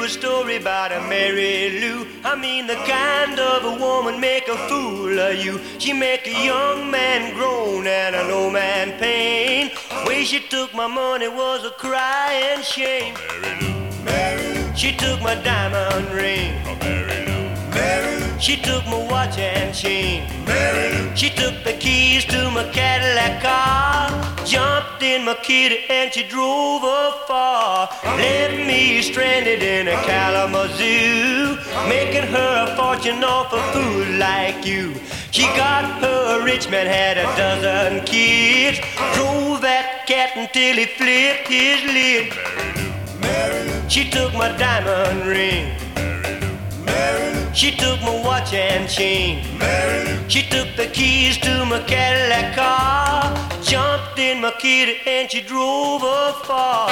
a story about a Mary Lou. I mean the kind of a woman make a fool of you. She make a young man groan and an old man pain. Way she took my money was a crying shame. Mary Lou, Mary Lou. She took my diamond ring. Oh, Mary Lou, Mary Lou. She took my watch and chain. Mary Lou. She took the keys to my Cadillac car, jumped in my kitty and she drove afar. Left me stranded in a Kalamazoo, making her a fortune off a fool like you. She got her a rich man, had a dozen kids, drove that cat until he flipped his lid. Mary Lou, Mary Lou. She took my diamond ring. Mary Lou, Mary Lou. She took my watch and chain. Mary Lou. She took the keys to my Cadillac car, jumped in my kitty and she drove afar.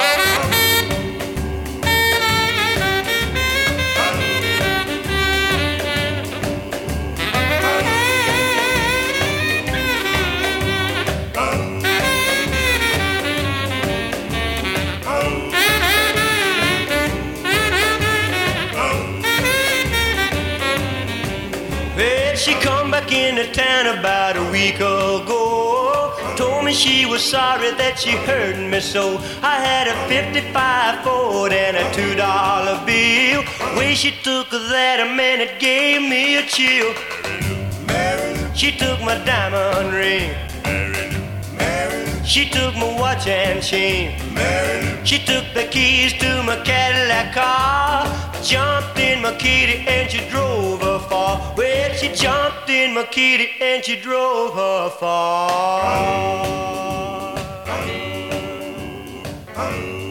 Well, she come back into town about a week ago. Told me she was sorry that she hurt me so. I had a 55 Ford and a $2 bill. Way she took that, man, it gave me a chill. Mary Lou, She took my diamond ring. Mary Lou, Mary Lou. She took my watch and chain. Mary Lou. She took the keys to my Cadillac car, jumped in my kitty and she drove her far. Well, she jumped in my kitty and she drove her far.